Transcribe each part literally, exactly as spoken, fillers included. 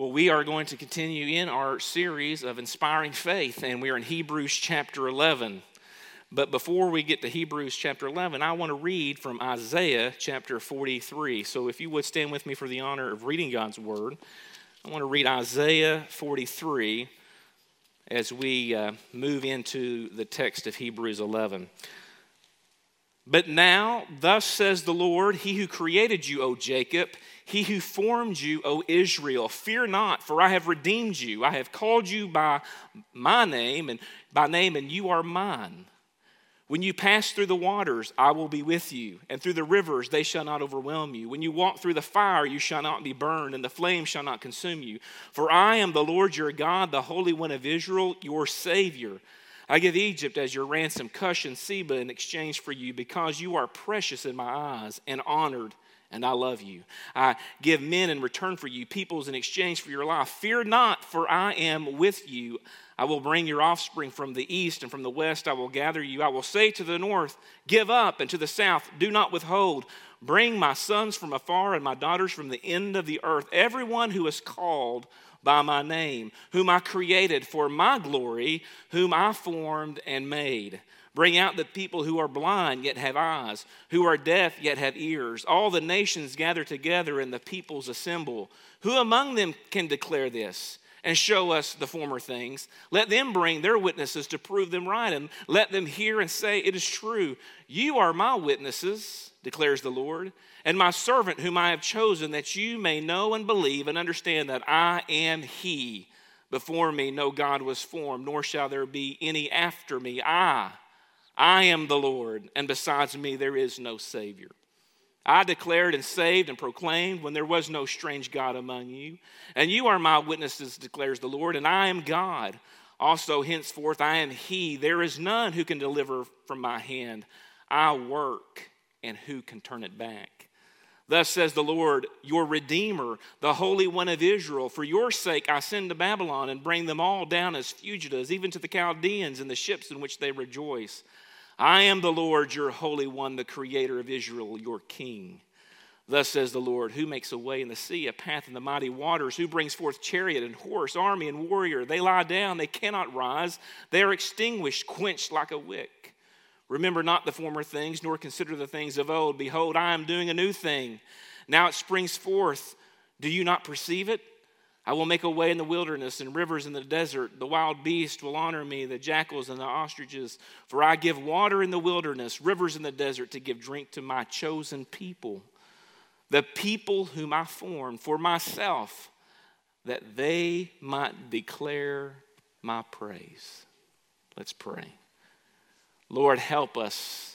Well, we are going to continue in our series of inspiring faith, and we are in Hebrews chapter eleven. But before we get to Hebrews chapter eleven, I want to read from Isaiah chapter forty-three. So if you would stand with me for the honor of reading God's word, I want to read Isaiah forty-three as we uh, move into the text of Hebrews eleven. But now, thus says the Lord, He who created you, O Jacob, He who formed you, O Israel, fear not, for I have redeemed you. I have called you by my name, and by name, and you are mine. When you pass through the waters, I will be with you, and through the rivers, they shall not overwhelm you. When you walk through the fire, you shall not be burned, and the flame shall not consume you. For I am the Lord your God, the Holy One of Israel, your Savior. I give Egypt as your ransom, Cush and Seba in exchange for you, because you are precious in my eyes and honored, and I love you. I give men in return for you, peoples in exchange for your life. Fear not, for I am with you. I will bring your offspring from the east, and from the west I will gather you. I will say to the north, give up, and to the south, do not withhold. Bring my sons from afar and my daughters from the end of the earth, everyone who is called by my name, whom I created for my glory, whom I formed and made. Bring out the people who are blind yet have eyes, who are deaf yet have ears. All the nations gather together and the peoples assemble. Who among them can declare this and show us the former things? Let them bring their witnesses to prove them right, and let them hear and say, it is true. You are my witnesses, declares the Lord, and my servant whom I have chosen, that you may know and believe and understand that I am He. Before me no God was formed, nor shall there be any after me. I, I am the Lord, and besides me there is no Savior. I declared and saved and proclaimed when there was no strange God among you. And you are my witnesses, declares the Lord, and I am God. Also henceforth I am He. There is none who can deliver from my hand. I work, and who can turn it back? Thus says the Lord, your Redeemer, the Holy One of Israel. For your sake I send to Babylon and bring them all down as fugitives, even to the Chaldeans and the ships in which they rejoice. I am the Lord, your Holy One, the Creator of Israel, your King. Thus says the Lord, who makes a way in the sea, a path in the mighty waters, who brings forth chariot and horse, army and warrior. They lie down, they cannot rise. They are extinguished, quenched like a wick. Remember not the former things, nor consider the things of old. Behold, I am doing a new thing. Now it springs forth. Do you not perceive it? I will make a way in the wilderness and rivers in the desert. The wild beast will honor me, the jackals and the ostriches. For I give water in the wilderness, rivers in the desert, to give drink to my chosen people, the people whom I formed for myself, that they might declare my praise. Let's pray. Lord, help us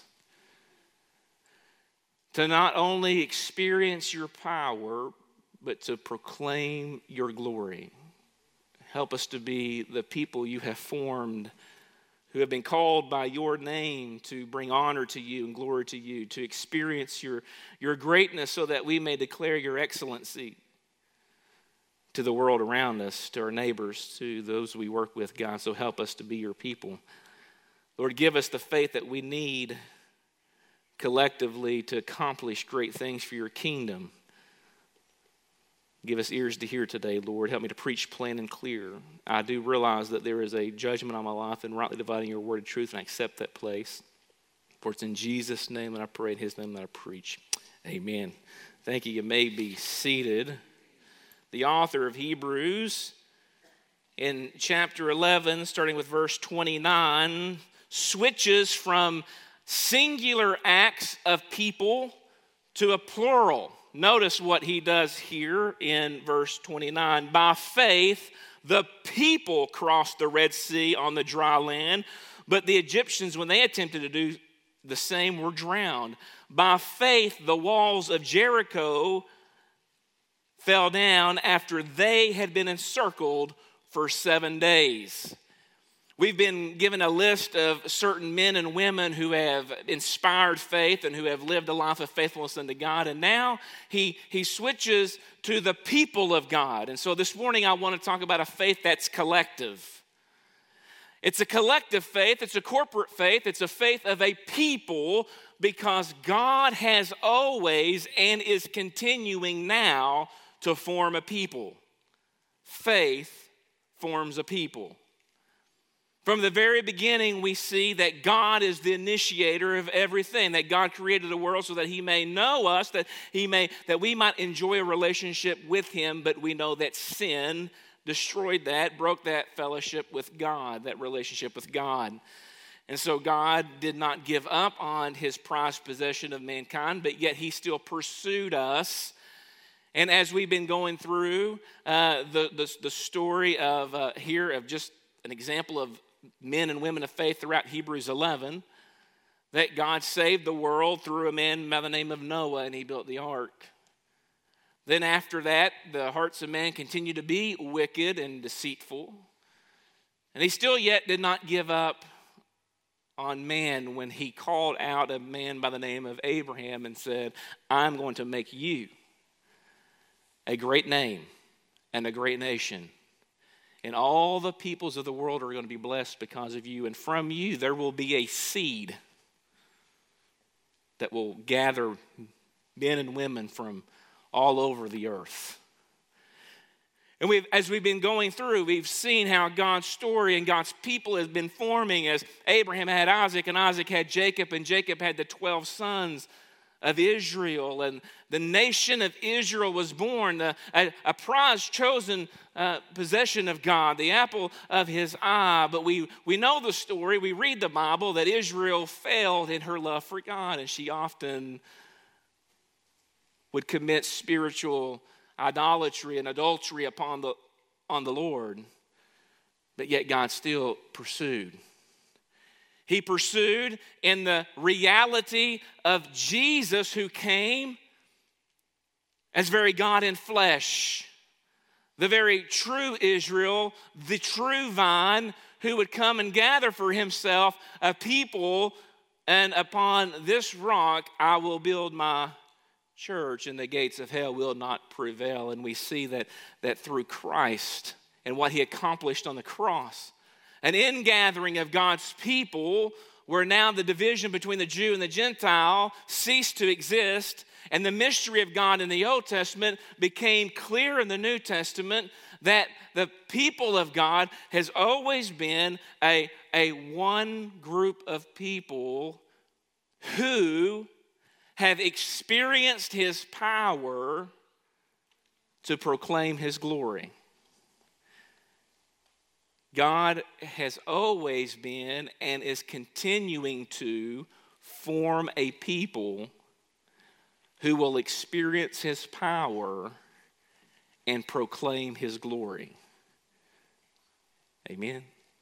to not only experience your power, but to proclaim your glory. Help us to be the people you have formed, who have been called by your name to bring honor to you and glory to you, to experience your, your greatness so that we may declare your excellency to the world around us, to our neighbors, to those we work with, God. So help us to be your people. Lord, give us the faith that we need collectively to accomplish great things for your kingdom. Give us ears to hear today, Lord. Help me to preach plain and clear. I do realize that there is a judgment on my life and rightly dividing your word of truth, and I accept that place. For it's in Jesus' name that I pray, in his name that I preach. Amen. Thank you. You may be seated. The author of Hebrews, in chapter eleven, starting with verse twenty-nine, switches from singular acts of people to a plural. Notice what he does here in verse twenty-nine. By faith, the people crossed the Red Sea on the dry land, but the Egyptians, when they attempted to do the same, were drowned. By faith, the walls of Jericho fell down after they had been encircled for seven days. We've been given a list of certain men and women who have inspired faith and who have lived a life of faithfulness unto God. And now he, he switches to the people of God. And so this morning I want to talk about a faith that's collective. It's a collective faith. It's a corporate faith. It's a faith of a people, because God has always and is continuing now to form a people. faith forms a people. From the very beginning, we see that God is the initiator of everything, that God created the world so that he may know us, that he may that we might enjoy a relationship with him, but we know that sin destroyed that, broke that fellowship with God, that relationship with God. And so God did not give up on his prized possession of mankind, but yet he still pursued us. And as we've been going through uh, the, the, the story of uh, here of just an example of men and women of faith throughout Hebrews eleven, that God saved the world through a man by the name of Noah, and he built the ark. Then after that, the hearts of man continued to be wicked and deceitful. And he still yet did not give up on man when he called out a man by the name of Abraham and said, I'm going to make you a great name and a great nation. And all the peoples of the world are going to be blessed because of you. And from you there will be a seed that will gather men and women from all over the earth. And we've, as we've been going through, we've seen how God's story and God's people has been forming as Abraham had Isaac and Isaac had Jacob and Jacob had the twelve sons of Israel. And the nation of Israel was born, a, a, a prized chosen uh, possession of God, the apple of his eye. But we, we know the story, we read the Bible, that Israel failed in her love for God, and she often would commit spiritual idolatry and adultery upon the, on the Lord. But yet God still pursued. He pursued in the reality of Jesus, who came as very God in flesh, the very true Israel, the true vine, who would come and gather for himself a people, and upon this rock I will build my church, and the gates of hell will not prevail. And we see that, that through Christ and what he accomplished on the cross, an ingathering of God's people, where now the division between the Jew and the Gentile ceased to exist, and the mystery of God in the Old Testament became clear in the New Testament, that the people of God has always been a, a one group of people who have experienced his power to proclaim his glory. God has always been and is continuing to form a people who will experience his power and proclaim his glory. Amen.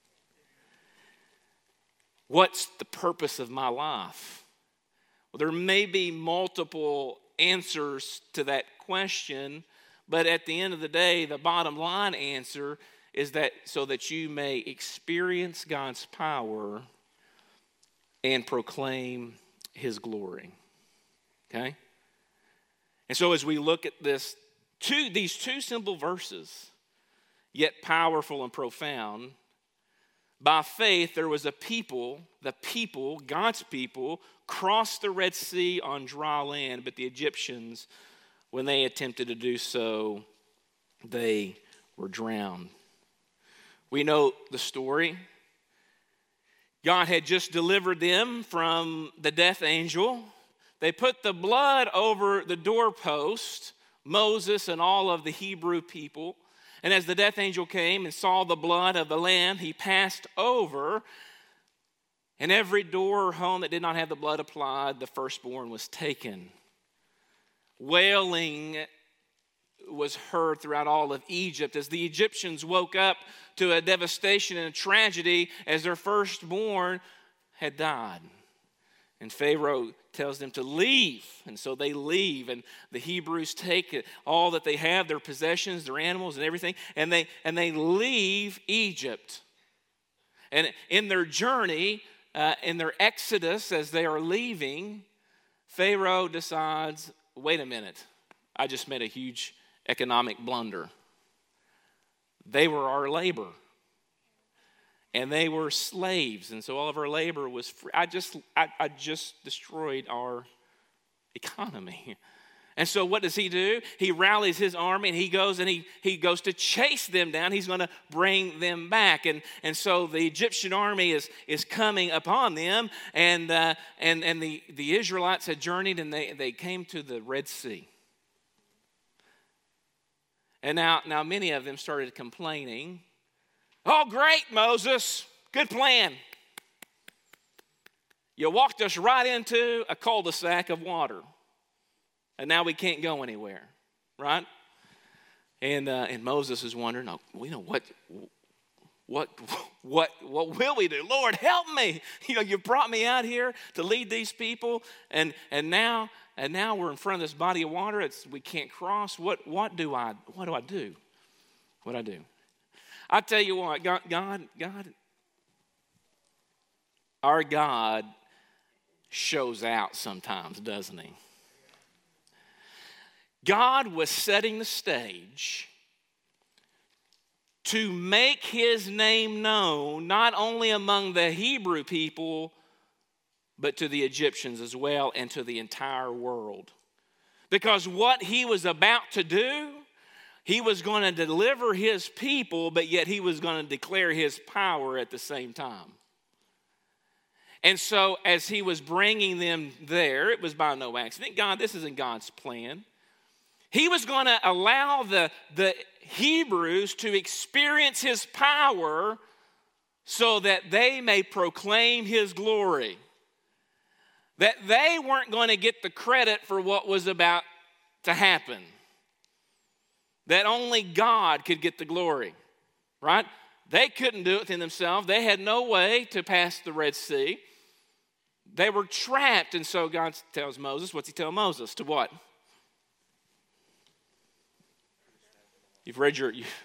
What's the purpose of my life? Well, there may be multiple answers to that question, but at the end of the day, the bottom line answer is that so that you may experience God's power and proclaim his glory. Okay? And so as we look at this, two, these two simple verses, yet powerful and profound, by faith there was a people, the people, God's people, crossed the Red Sea on dry land, but the Egyptians, when they attempted to do so, they were drowned. We know the story. God had just delivered them from the death angel. They put the blood over the doorpost, Moses and all of the Hebrew people. And as the death angel came and saw the blood of the lamb, he passed over. And every door or home that did not have the blood applied, the firstborn was taken. Wailing was heard throughout all of Egypt as the Egyptians woke up to a devastation and a tragedy as their firstborn had died. And Pharaoh tells them to leave. And so they leave, and the Hebrews take all that they have, their possessions, their animals and everything, and they and they leave Egypt. And in their journey, uh, in their exodus, as they are leaving, Pharaoh decides, wait a minute, I just made a huge economic blunder. They were our labor. And they were slaves, and so all of our labor was free. I just, I, I just destroyed our economy. And so what does he do? He rallies his army and he goes and he, he goes to chase them down. He's going to bring them back. And, and so the Egyptian army is, is coming upon them. And, uh, and, and the, the Israelites had journeyed and they, they came to the Red Sea. And now, now many of them started complaining. Oh, great, Moses. Good plan. You walked us right into a cul-de-sac of water. And now we can't go anywhere, right? And uh, and Moses is wondering, oh, you know, what, what, what, what will we do? Lord, help me! You know, you brought me out here to lead these people, and and now and now we're in front of this body of water. It's we can't cross. What what do I what do I do? What do I do? I tell you what, God, God, God, our God shows out sometimes, doesn't he? God was setting the stage to make his name known not only among the Hebrew people, but to the Egyptians as well and to the entire world. Because what he was about to do, he was going to deliver his people, but yet he was going to declare his power at the same time. And so as he was bringing them there, it was by no accident. God, this isn't God's plan. He was going to allow the, the Hebrews to experience his power so that they may proclaim his glory. That they weren't going to get the credit for what was about to happen. That only God could get the glory, right? They couldn't do it within themselves. They had no way to pass the Red Sea. They were trapped, and so God tells Moses, what's he tell Moses? To what? You've read your, you,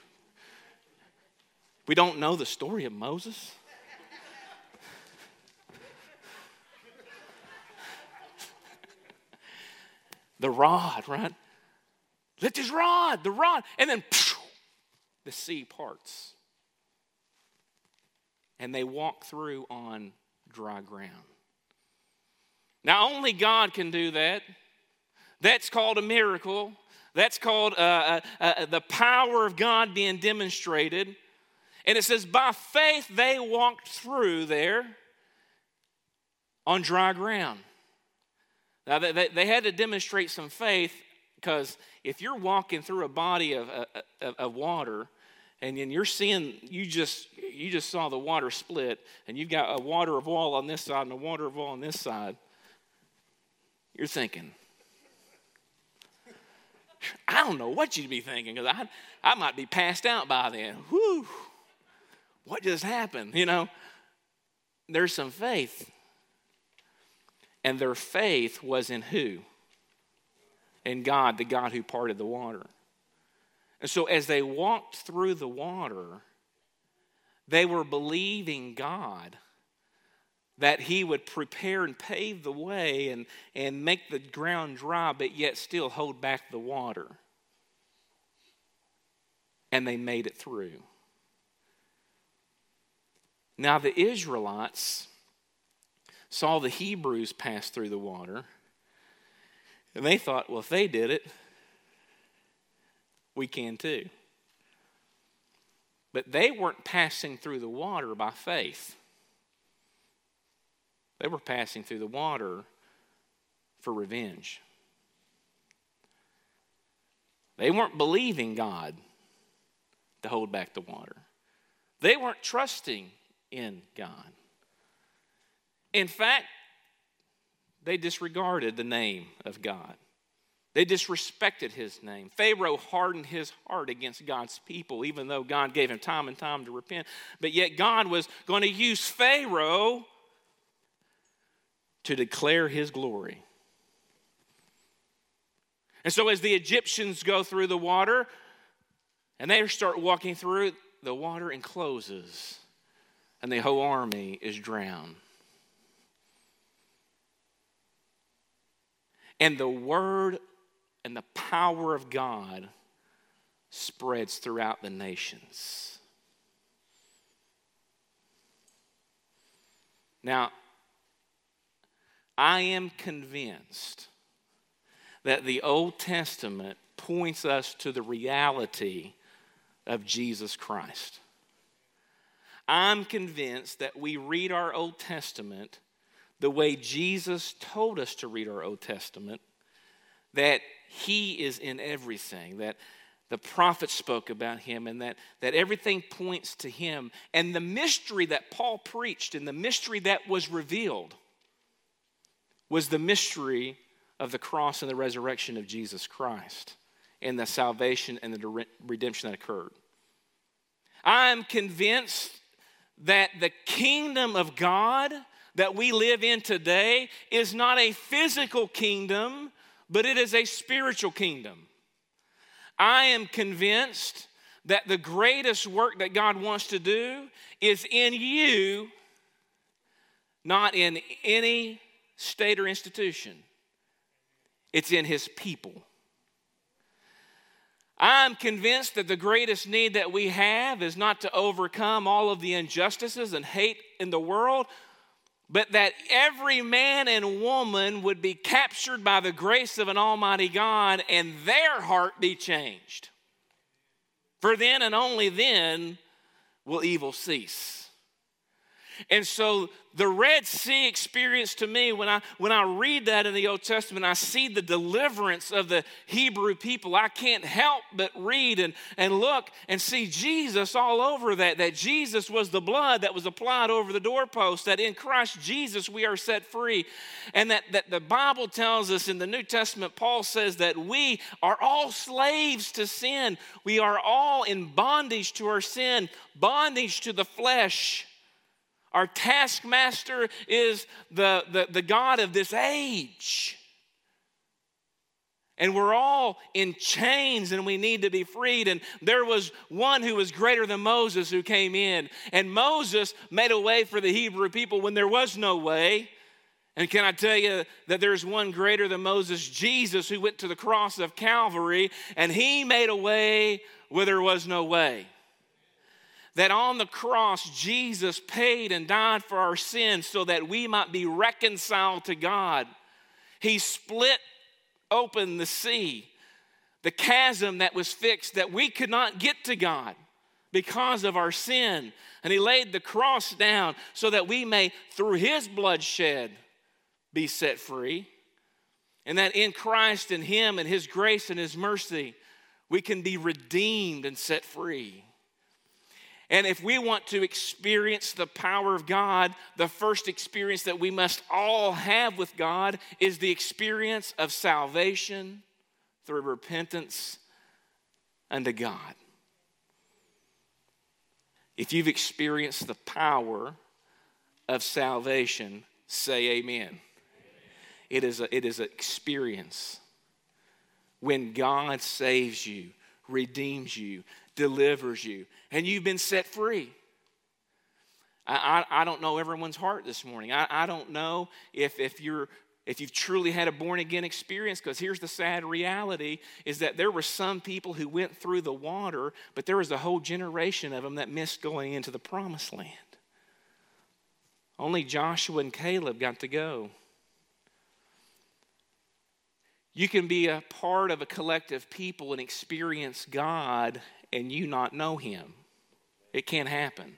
we don't know the story of Moses. The rod, right? Lift his rod, the rod. And then phew, the sea parts. And they walk through on dry ground. Now, only God can do that. That's called a miracle. That's called uh, uh, uh, the power of God being demonstrated. And it says, by faith they walked through there on dry ground. Now, they, they had to demonstrate some faith because if you're walking through a body of, of, of water and then you're seeing, you just, you just saw the water split and you've got a water of oil on this side and a water of oil on this side, you're thinking, I don't know what you'd be thinking because I, I might be passed out by then. Whew, what just happened? You know, there's some faith. And their faith was in who? In God, the God who parted the water. And so as they walked through the water, they were believing God that he would prepare and pave the way and, and make the ground dry, but yet still hold back the water. And they made it through. Now the Israelites saw the Hebrews pass through the water, and they thought, well, if they did it, we can too. But they weren't passing through the water by faith. They were passing through the water for revenge. They weren't believing God to hold back the water. They weren't trusting in God. In fact, they disregarded the name of God. They disrespected his name. Pharaoh hardened his heart against God's people, even though God gave him time and time to repent. But yet God was going to use Pharaoh to declare his glory. And so as the Egyptians go through the water, and they start walking through, the water encloses, and the whole army is drowned. And the word and the power of God spreads throughout the nations. Now, I am convinced that the Old Testament points us to the reality of Jesus Christ. I'm convinced that we read our Old Testament the way Jesus told us to read our Old Testament, that he is in everything, that the prophets spoke about him, and that, that everything points to him. And the mystery that Paul preached and the mystery that was revealed was the mystery of the cross and the resurrection of Jesus Christ and the salvation and the redemption that occurred. I'm convinced that the kingdom of God that we live in today is not a physical kingdom, but it is a spiritual kingdom. I am convinced that the greatest work that God wants to do is in you, not in any state or institution. It's in his people. I'm convinced that the greatest need that we have is not to overcome all of the injustices and hate in the world, but that every man and woman would be captured by the grace of an almighty God and their heart be changed. For then and only then will evil cease. And so the Red Sea experience to me, when I, when I read that in the Old Testament, I see the deliverance of the Hebrew people. I can't help but read and, and look and see Jesus all over that, that Jesus was the blood that was applied over the doorpost, that in Christ Jesus we are set free. And that, that the Bible tells us in the New Testament, Paul says that we are all slaves to sin. We are all in bondage to our sin, bondage to the flesh. Our taskmaster is the, the, the God of this age. And we're all in chains and we need to be freed. And there was one who was greater than Moses who came in. And Moses made a way for the Hebrew people when there was no way. And can I tell you that there's one greater than Moses, Jesus, who went to the cross of Calvary, and he made a way where there was no way. That on the cross, Jesus paid and died for our sins so that we might be reconciled to God. He split open the sea, the chasm that was fixed that we could not get to God because of our sin. And he laid the cross down so that we may, through his bloodshed, be set free. And that in Christ and him and his grace and his mercy, we can be redeemed and set free. And if we want to experience the power of God, the first experience that we must all have with God is the experience of salvation through repentance unto God. If you've experienced the power of salvation, say amen. Amen. It is a, it is an experience when God saves you, redeems you, delivers you, and you've been set free. I, I, I don't know everyone's heart this morning. I, I don't know if, if, you're, if you've truly had a born-again experience, because here's the sad reality, is that there were some people who went through the water, but there was a whole generation of them that missed going into the promised land. Only Joshua and Caleb got to go. You can be a part of a collective people and experience God and you not know him. It can't happen.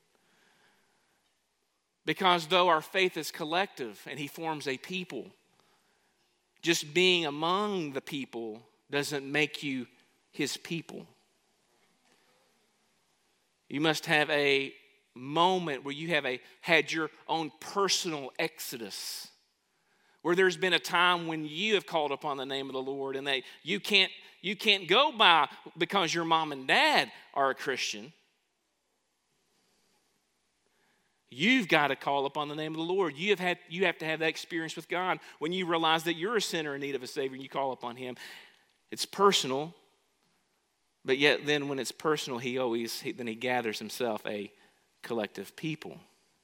Because though our faith is collective and he forms a people, just being among the people doesn't make you his people. You must have a moment where you have a had your own personal exodus, where there's been a time when you have called upon the name of the Lord and that you can't you can't go by because your mom and dad are a Christian. You've got to call upon the name of the Lord. You have had you have to have that experience with God when you realize that you're a sinner in need of a Savior and you call upon him. It's personal, but yet then when it's personal, he always he, then he gathers himself a collective people.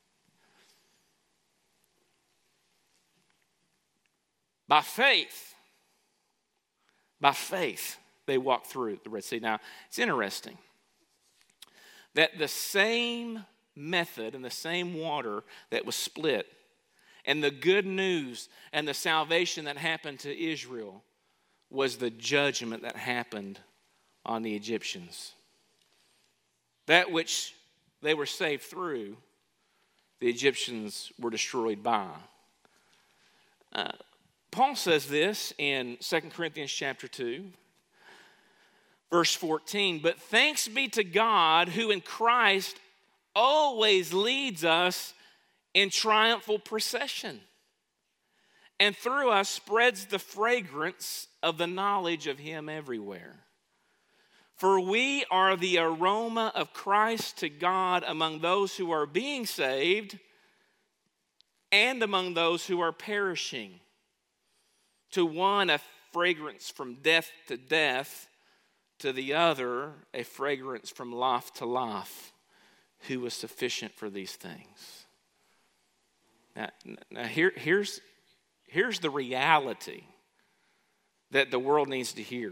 By faith, by faith, they walked through the Red Sea. Now, it's interesting that the same method and the same water that was split and the good news and the salvation that happened to Israel was the judgment that happened on the Egyptians. That which they were saved through, the Egyptians were destroyed by. Uh, Paul says this in Second Corinthians chapter two, verse fourteen, "But thanks be to God who in Christ always leads us in triumphal procession, and through us spreads the fragrance of the knowledge of him everywhere. For we are the aroma of Christ to God among those who are being saved and among those who are perishing. To one, a fragrance from death to death, to the other, a fragrance from life to life. Who was sufficient for these things?" Now, now here, here's, here's the reality that the world needs to hear.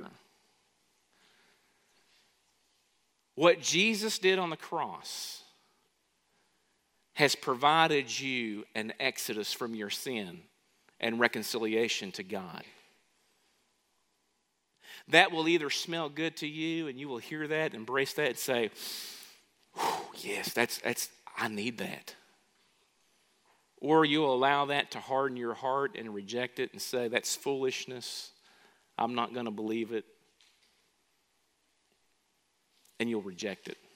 What Jesus did on the cross has provided you an exodus from your sin and reconciliation to God. That will either smell good to you and you will hear that, embrace that, and say, yes, that's that's I need that. Or you'll allow that to harden your heart and reject it and say, that's foolishness. I'm not going to believe it. And you'll reject it.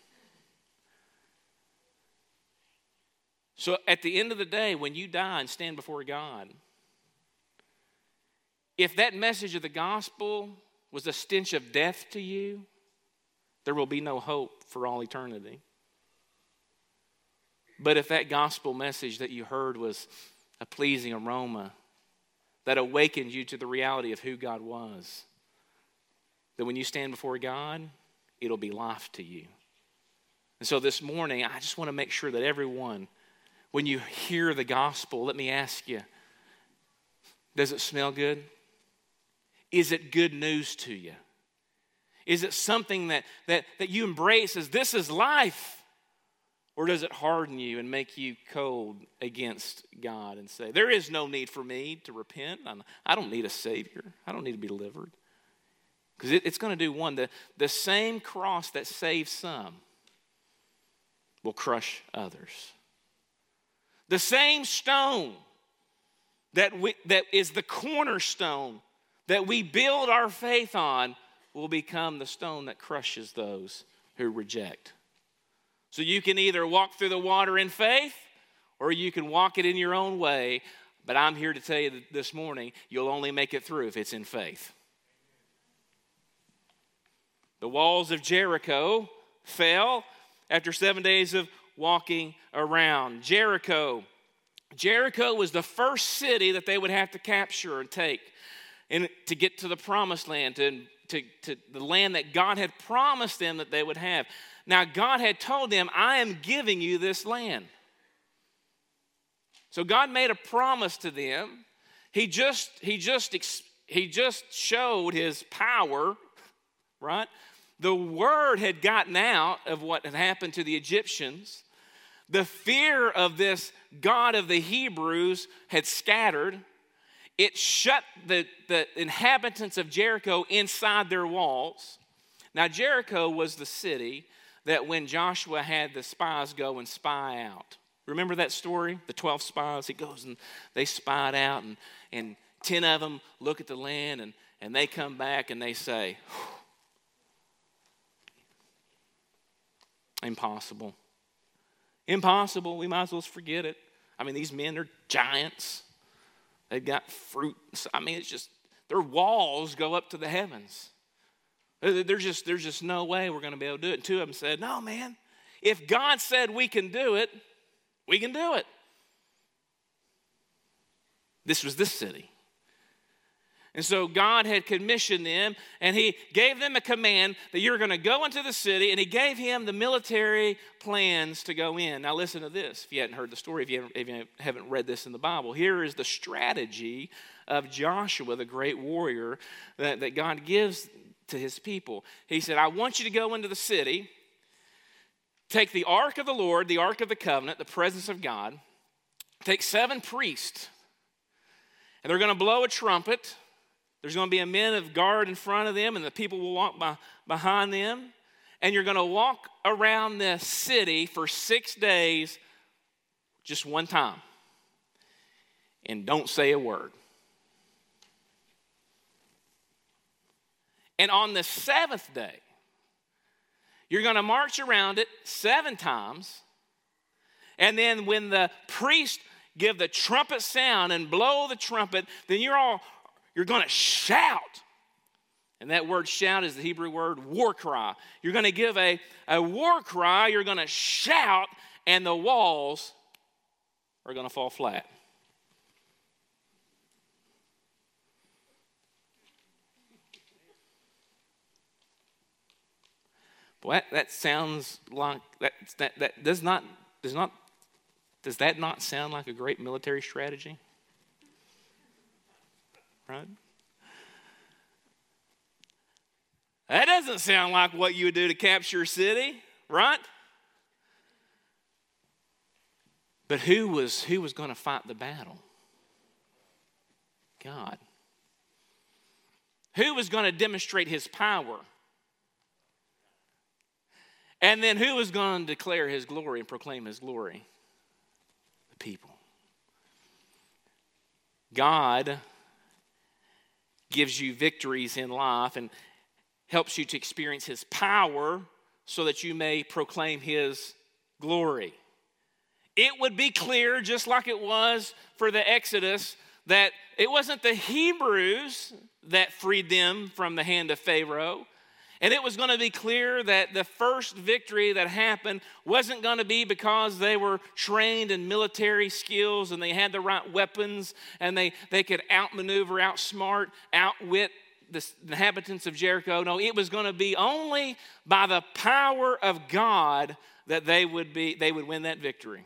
So at the end of the day, when you die and stand before God, if that message of the gospel was a stench of death to you, there will be no hope for all eternity. But if that gospel message that you heard was a pleasing aroma that awakened you to the reality of who God was, then when you stand before God, it'll be life to you. And so this morning, I just want to make sure that everyone, when you hear the gospel, let me ask you, does it smell good? Is it good news to you? Is it something that, that, that you embrace as this is life? Or does it harden you and make you cold against God and say, there is no need for me to repent. I don't need a Savior. I don't need to be delivered. Because it, it's going to do one. The, the same cross that saves some will crush others. The same stone that, we, that is the cornerstone that we build our faith on will become the stone that crushes those who reject. So you can either walk through the water in faith or you can walk it in your own way. But I'm here to tell you that this morning, you'll only make it through if it's in faith. The walls of Jericho fell after seven days of walking around. Jericho. Jericho was the first city that they would have to capture and take and to get to the promised land, to, to, to the land that God had promised them that they would have. Now, God had told them, I am giving you this land. So God made a promise to them. He just, he just, he just showed his power, right? The word had gotten out of what had happened to the Egyptians. The fear of this God of the Hebrews had scattered. It shut the, the inhabitants of Jericho inside their walls. Now, Jericho was the city that when Joshua had the spies go and spy out. Remember that story? The twelve spies, he goes and they spied out and, and ten of them look at the land and, and they come back and they say, impossible. Impossible, we might as well forget it. I mean, these men are giants. They've got fruit. I mean, it's just, their walls go up to the heavens. There's just, there's just no way we're going to be able to do it. And two of them said, no, man, if God said we can do it, we can do it. This was this city. And so God had commissioned them, and he gave them a command that you're going to go into the city, and he gave him the military plans to go in. Now listen to this, if you hadn't heard the story, if you haven't, if you haven't read this in the Bible. Here is the strategy of Joshua, the great warrior that, that God gives to his people. He said, I want you to go into the city, take the ark of the Lord, the ark of the covenant, the presence of God, take seven priests, and they're going to blow a trumpet, There's going to be a men of guard in front of them, and the people will walk by, behind them. And you're going to walk around the city for six days just one time. And don't say a word. And on the seventh day, you're going to march around it seven times. And then when the priest give the trumpet sound and blow the trumpet, then you're all you're going to shout. And that word shout is the Hebrew word war cry. You're going to give a, a war cry, you're going to shout, and the walls are going to fall flat. Boy, that, that sounds like that, that that does not does not does that not sound like a great military strategy? Right? That doesn't sound like what you would do to capture a city, right? But who was who was going to fight the battle? God. Who was going to demonstrate his power? And then who was going to declare his glory and proclaim his glory? The people. God gives you victories in life and helps you to experience his power so that you may proclaim his glory. It would be clear, just like it was for the Exodus, that it wasn't the Hebrews that freed them from the hand of Pharaoh. And it was going to be clear that the first victory that happened wasn't going to be because they were trained in military skills and they had the right weapons and they, they could outmaneuver, outsmart, outwit the inhabitants of Jericho. No, it was going to be only by the power of God that they would be they would win that victory.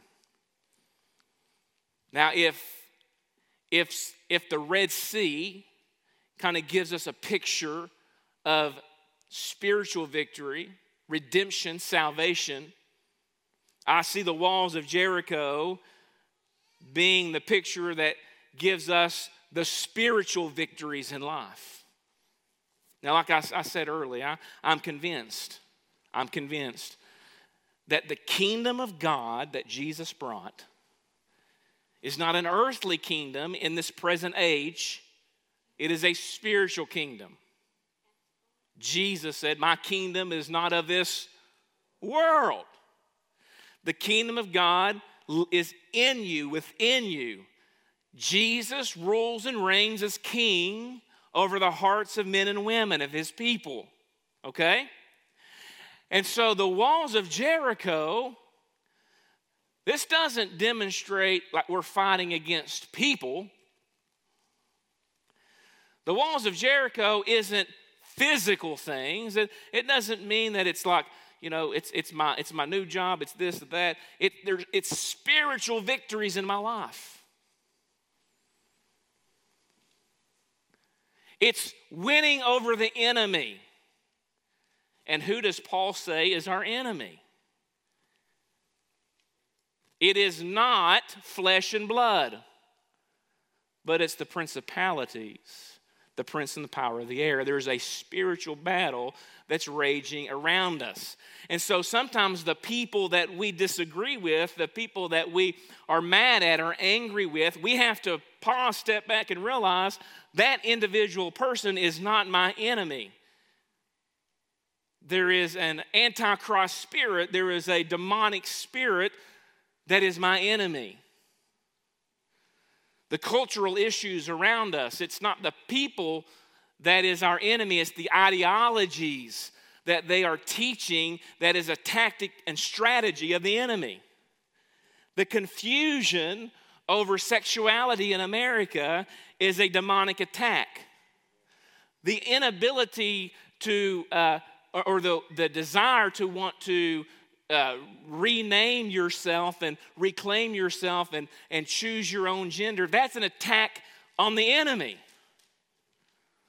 Now, if if if the Red Sea kind of gives us a picture of spiritual victory, redemption, salvation, I see the walls of Jericho being the picture that gives us the spiritual victories in life. Now, like I, I said earlier, I, I'm convinced, I'm convinced that the kingdom of God that Jesus brought is not an earthly kingdom in this present age. It is a spiritual kingdom. Jesus said, my kingdom is not of this world. The kingdom of God is in you, within you. Jesus rules and reigns as king over the hearts of men and women, of his people. Okay? And so the walls of Jericho, this doesn't demonstrate like we're fighting against people. The walls of Jericho isn't physical things. It, it doesn't mean that it's like, you know, it's it's my it's my new job, it's this or that. It there's it's spiritual victories in my life. It's winning over the enemy. And who does Paul say is our enemy? It is not flesh and blood, but it's the principalities, the prince and the power of the air. There's a spiritual battle that's raging around us. And so sometimes the people that we disagree with, the people that we are mad at or angry with, we have to pause, step back, and realize that individual person is not my enemy. There is an antichrist spirit, there is a demonic spirit that is my enemy. The cultural issues around us, it's not the people that is our enemy, it's the ideologies that they are teaching that is a tactic and strategy of the enemy. The confusion over sexuality in America is a demonic attack. The inability to, uh, or, or the, the desire to want to uh, rename yourself and reclaim yourself and, and choose your own gender, that's an attack on the enemy.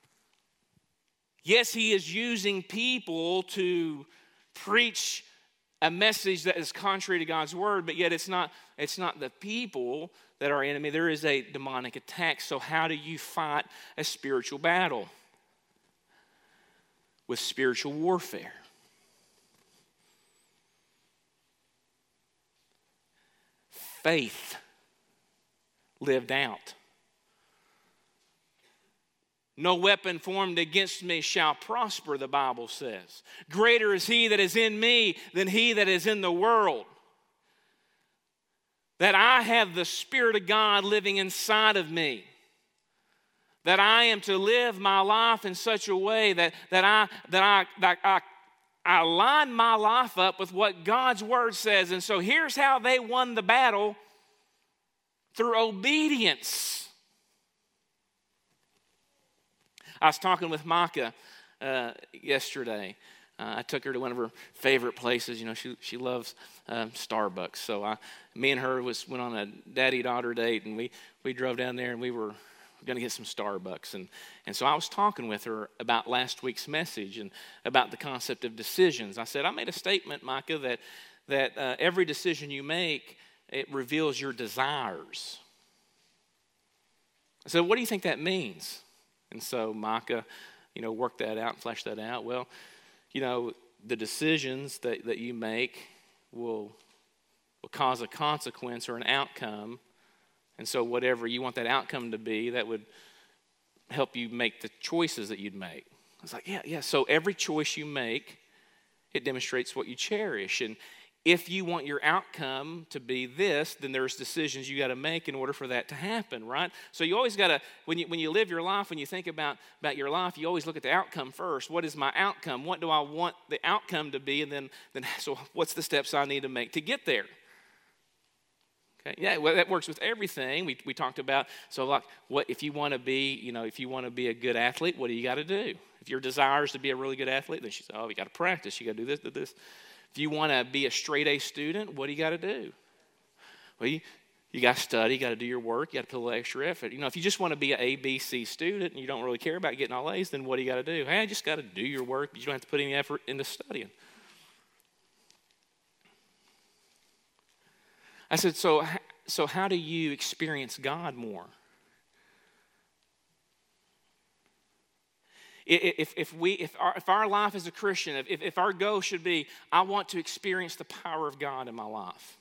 Yes, he is using people to preach a message that is contrary to God's word, but yet it's not, it's not the people that are enemy. There is a demonic attack. So how do you fight a spiritual battle? With spiritual warfare. Faith lived out. No weapon formed against me shall prosper, the Bible says. Greater is he that is in me than he that is in the world. That I have the Spirit of God living inside of me. That I am to live my life in such a way that, that, I, that, I, that I, I line my life up with what God's word says. And so here's how they won the battle: through obedience. I was talking with Micah uh, yesterday. Uh, I took her to one of her favorite places. You know, she she loves um, Starbucks. So I, me and her was went on a daddy-daughter date, and we, we drove down there, and we were going to get some Starbucks. And, and so I was talking with her about last week's message and about the concept of decisions. I said, I made a statement, Micah, that, that uh, every decision you make, it reveals your desires. I said, what do you think that means? And so Micah, you know, worked that out and fleshed that out. Well, you know, the decisions that, that you make will, will cause a consequence or an outcome. And so whatever you want that outcome to be, that would help you make the choices that you'd make. I was like, yeah, yeah. So every choice you make, it demonstrates what you cherish. And if you want your outcome to be this, then there's decisions you got to make in order for that to happen, right? So you always got to, when you when you live your life, when you think about, about your life, you always look at the outcome first. What is my outcome? What do I want the outcome to be? And then, then so what's the steps I need to make to get there? Okay, yeah, well, that works with everything. We we talked about, so like, what if you want to be, you know, if you want to be a good athlete, what do you got to do? If your desire is to be a really good athlete, then she said, oh, you got to practice. You got to do this, do this. If you want to be a straight A student, what do you got to do? Well, you, you got to study, you got to do your work, you got to put a little extra effort. You know, if you just want to be an A, B, C student and you don't really care about getting all A's, then what do you got to do? Hey, I just got to do your work, but you don't have to put any effort into studying. I said, so, so how do you experience God more? If, if, we, if, our, if our life as a Christian, if, if our goal should be, I want to experience the power of God in my life.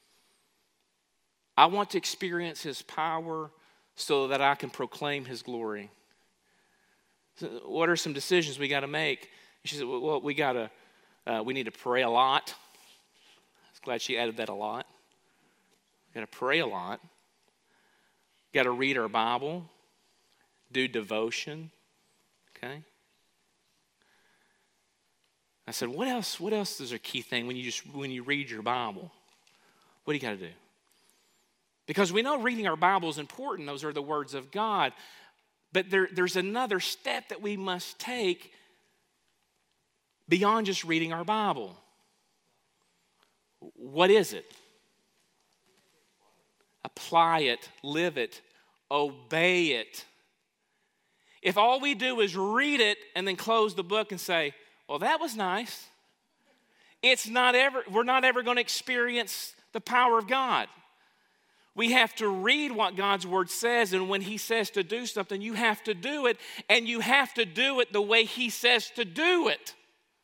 I want to experience his power so that I can proclaim his glory. So what are some decisions we got to make? She said, well, we got to, uh, we need to pray a lot. I was glad she added that a lot. We got to pray a lot. Got to read our Bible, do devotion. Okay. I said, what else? What else is a key thing when you just when you read your Bible? What do you got to do? Because we know reading our Bible is important. Those are the words of God. But there, there's another step that we must take beyond just reading our Bible. What is it? Apply it, live it, obey it. If all we do is read it and then close the book and say, well, that was nice, it's not ever, we're not ever going to experience the power of God. We have to read what God's word says, and when he says to do something, you have to do it, and you have to do it the way he says to do it.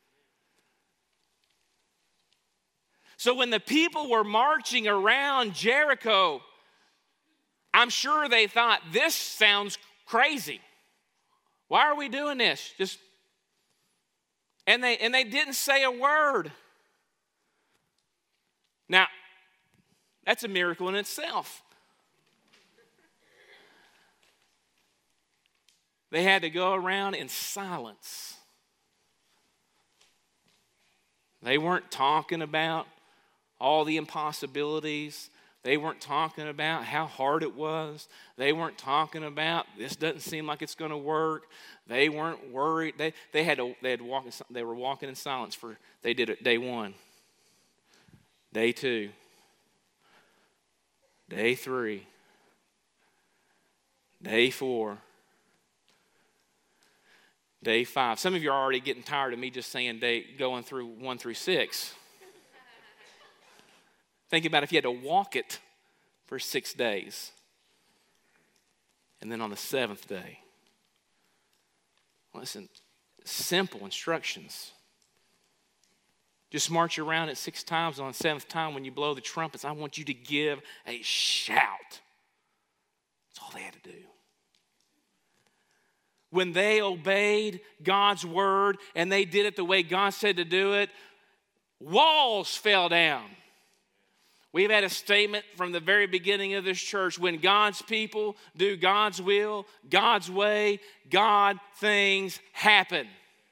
So when the people were marching around Jericho, I'm sure they thought, this sounds crazy. Why are we doing this? Just and they and they didn't say a word. Now, that's a miracle in itself. They had to go around in silence. They weren't talking about all the impossibilities. They weren't talking about how hard it was. They weren't talking about this doesn't seem like it's going to work. They weren't worried. They they had to they had to walk in, they were walking in silence for they did it day one, day two, day three, day four, day five. Some of you are already getting tired of me just saying day going through one through six. Think about if you had to walk it for six days. And then on the seventh day. Listen, simple instructions. Just march around it six times. On the seventh time when you blow the trumpets, I want you to give a shout. That's all they had to do. When they obeyed God's word and they did it the way God said to do it, walls fell down. We've had a statement from the very beginning of this church: when God's people do God's will, God's way, God things happen.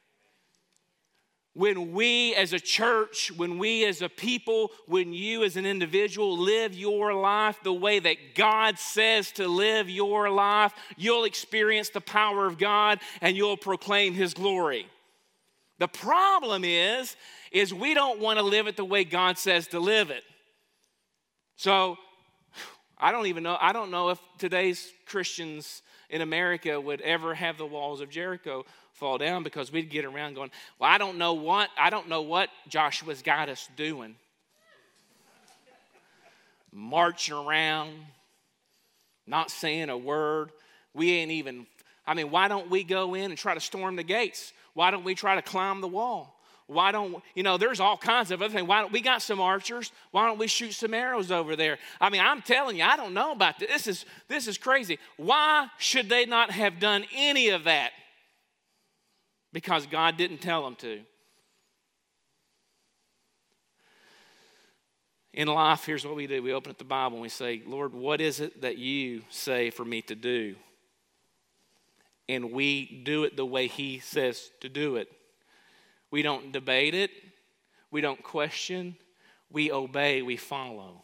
When we as a church, when we as a people, when you as an individual live your life the way that God says to live your life, you'll experience the power of God and you'll proclaim His glory. The problem is, is we don't want to live it the way God says to live it. So, I don't even know, I don't know if today's Christians in America would ever have the walls of Jericho fall down, because we'd get around going, well, I don't know what, I don't know what Joshua's got us doing. Marching around, not saying a word. We ain't even, I mean, why don't we go in and try to storm the gates? Why don't we try to climb the wall? Why don't, you know, there's all kinds of other things. Why don't we got some archers? Why don't we shoot some arrows over there? I mean, I'm telling you, I don't know about this. This is, this is crazy. Why should they not have done any of that? Because God didn't tell them to. In life, here's what we do. We open up the Bible and we say, Lord, what is it that you say for me to do? And we do it the way He says to do it. We don't debate it. We don't question. We obey. We follow.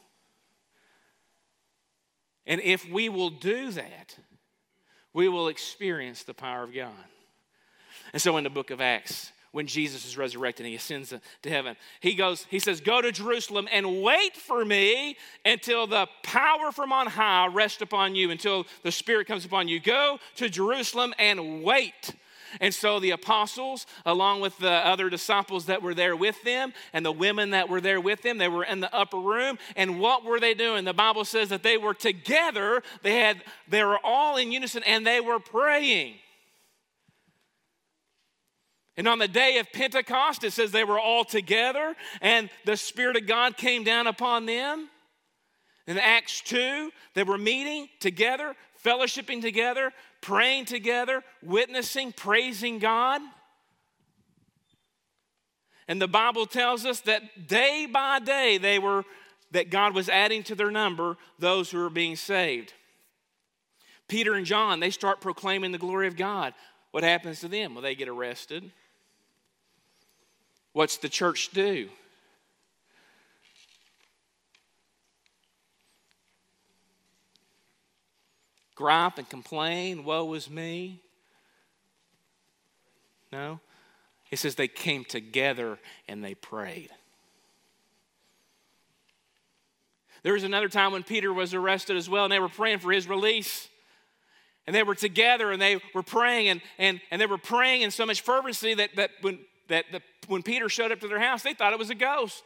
And if we will do that, we will experience the power of God. And so in the book of Acts, when Jesus is resurrected and He ascends to heaven, He goes, He says, go to Jerusalem and wait for me until the power from on high rests upon you, until the Spirit comes upon you. Go to Jerusalem and wait. And so the apostles, along with the other disciples that were there with them and the women that were there with them, they were in the upper room. And what were they doing? The Bible says that they were together. They had, they were all in unison and they were praying. And on the day of Pentecost, it says they were all together and the Spirit of God came down upon them. In Acts two, they were meeting together, fellowshipping together, praying together, witnessing, praising God. And the Bible tells us that day by day they were, that God was adding to their number those who were being saved. Peter and John, they start proclaiming the glory of God. What happens to them? Well, they get arrested. What's the church do? Gripe and complain, woe is me. No. It says they came together and they prayed. There was another time when Peter was arrested as well, and they were praying for his release. And they were together and they were praying, and, and, and they were praying in so much fervency that, that, when, that the, when Peter showed up to their house, they thought it was a ghost.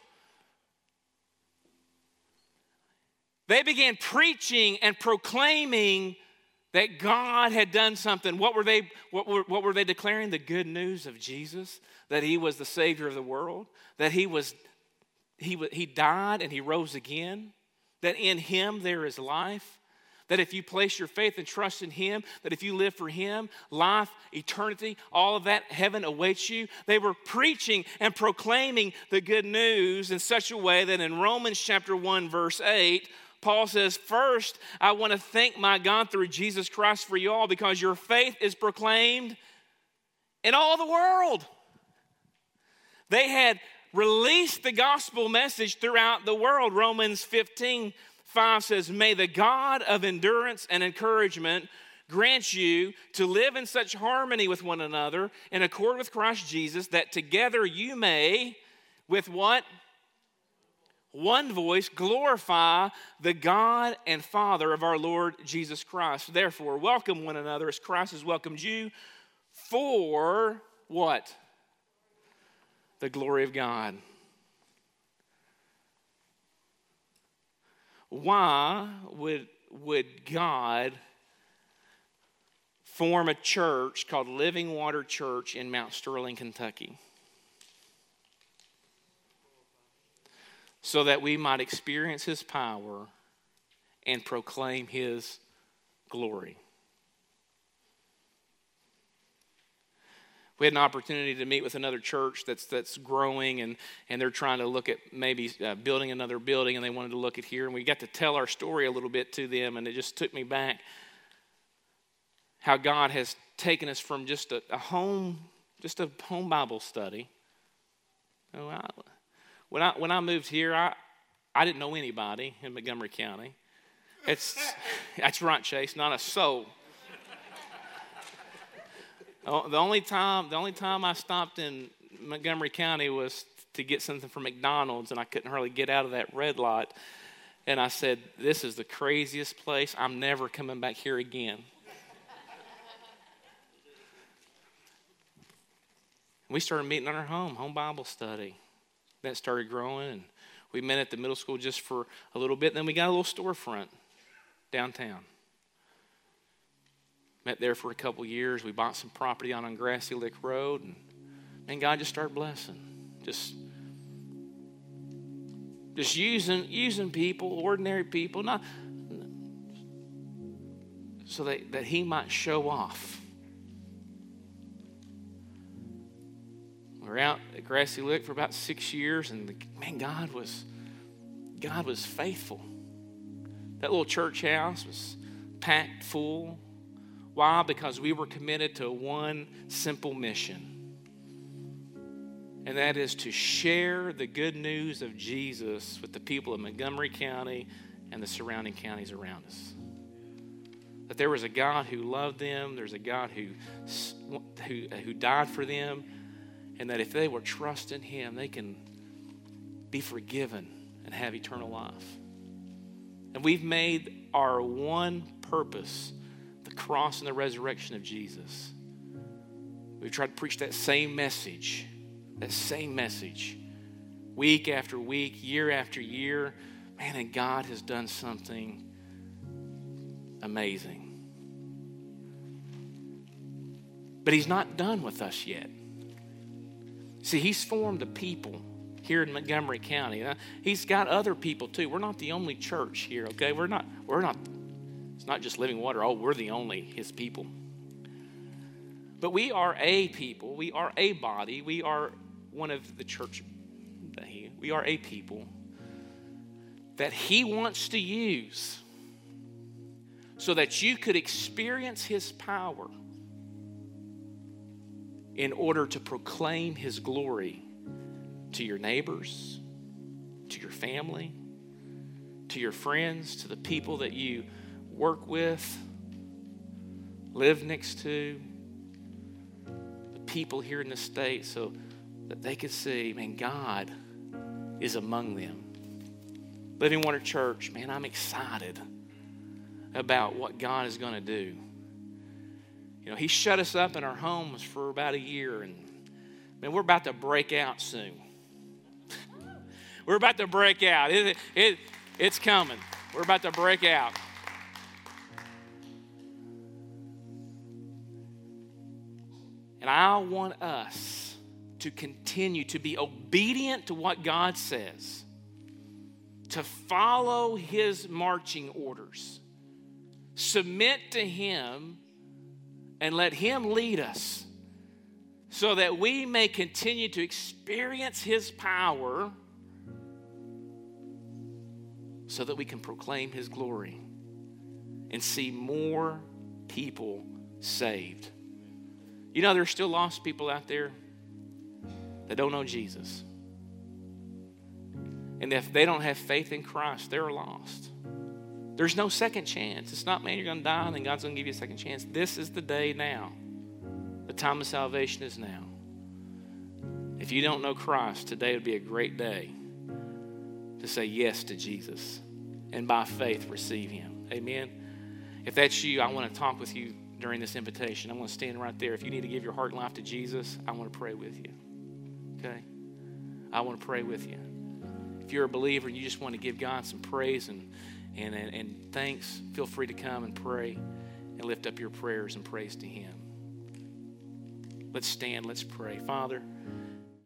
They began preaching and proclaiming that God had done something. What were they, what were, what were they declaring? The good news of Jesus, that He was the Savior of the world, that He was, he, he died and He rose again, that in Him there is life, that if you place your faith and trust in Him, that if you live for Him, life, eternity, all of that, heaven awaits you. They were preaching and proclaiming the good news in such a way that in Romans chapter one, verse eight, Paul says, first, I want to thank my God through Jesus Christ for you all, because your faith is proclaimed in all the world. They had released the gospel message throughout the world. Romans fifteen five says, may the God of endurance and encouragement grant you to live in such harmony with one another in accord with Christ Jesus, that together you may, with what? One voice, glorify the God and Father of our Lord Jesus Christ. Therefore, welcome one another as Christ has welcomed you for what? The glory of God. Why would, would God form a church called Living Water Church in Mount Sterling, Kentucky? So that we might experience His power and proclaim His glory. We had an opportunity to meet with another church that's that's growing, and, and they're trying to look at maybe uh, building another building, and they wanted to look at here. And we got to tell our story a little bit to them, and it just took me back how God has taken us from just a, a home, just a home Bible study. Oh, I, when I when I moved here, I I didn't know anybody in Montgomery County. It's that's right, Chase, not a soul. The only time, the only time I stopped in Montgomery County was to get something from McDonald's, and I couldn't hardly get out of that red light. And I said, "This is the craziest place. I'm never coming back here again." We started meeting in our home, home Bible study. That started growing, and we met at the middle school just for a little bit. Then we got a little storefront downtown. Met there for a couple years. We bought some property on, on Grassy Lick Road. And man, God just started blessing. Just, just using, using people, ordinary people, not so that, that He might show off. We were out at Grassy Lick for about six years, and the, man, God was, God was faithful. That little church house was packed full. Why? Because we were committed to one simple mission. And that is to share the good news of Jesus with the people of Montgomery County and the surrounding counties around us. That there was a God who loved them. There's a God who, who, who died for them. And that if they will trust in Him, they can be forgiven and have eternal life. And we've made our one purpose the cross and the resurrection of Jesus. We've tried to preach that same message, that same message, week after week, year after year. Man, and God has done something amazing. But He's not done with us yet. See, He's formed a people here in Montgomery County. He's got other people too. We're not the only church here, okay? We're not, we're not It's not just Living Water. Oh, we're the only His people. But we are a people. We are a body. We are one of the church. We are a people that He wants to use so that you could experience His power in order to proclaim His glory to your neighbors, to your family, to your friends, to the people that you work with, live next to, the people here in the state, so that they could see, man, God is among them. Living Water Church, man, I'm excited about what God is going to do. You know, He shut us up in our homes for about a year, and man, we're about to break out soon. We're about to break out. It, it, it's coming. We're about to break out. And I want us to continue to be obedient to what God says, to follow His marching orders, submit to Him, and let Him lead us so that we may continue to experience His power so that we can proclaim His glory and see more people saved. You know, there's still lost people out there that don't know Jesus. And if they don't have faith in Christ, they're lost. There's no second chance. It's not, man, you're going to die and then God's going to give you a second chance. This is the day now. The time of salvation is now. If you don't know Christ, today would be a great day to say yes to Jesus and by faith receive Him. Amen. If that's you, I want to talk with you during this invitation. I'm going to stand right there. If you need to give your heart and life to Jesus, I want to pray with you. Okay? I want to pray with you. If you're a believer and you just want to give God some praise and, and, and, and thanks, feel free to come and pray and lift up your prayers and praise to him. Let's stand, let's pray. Father,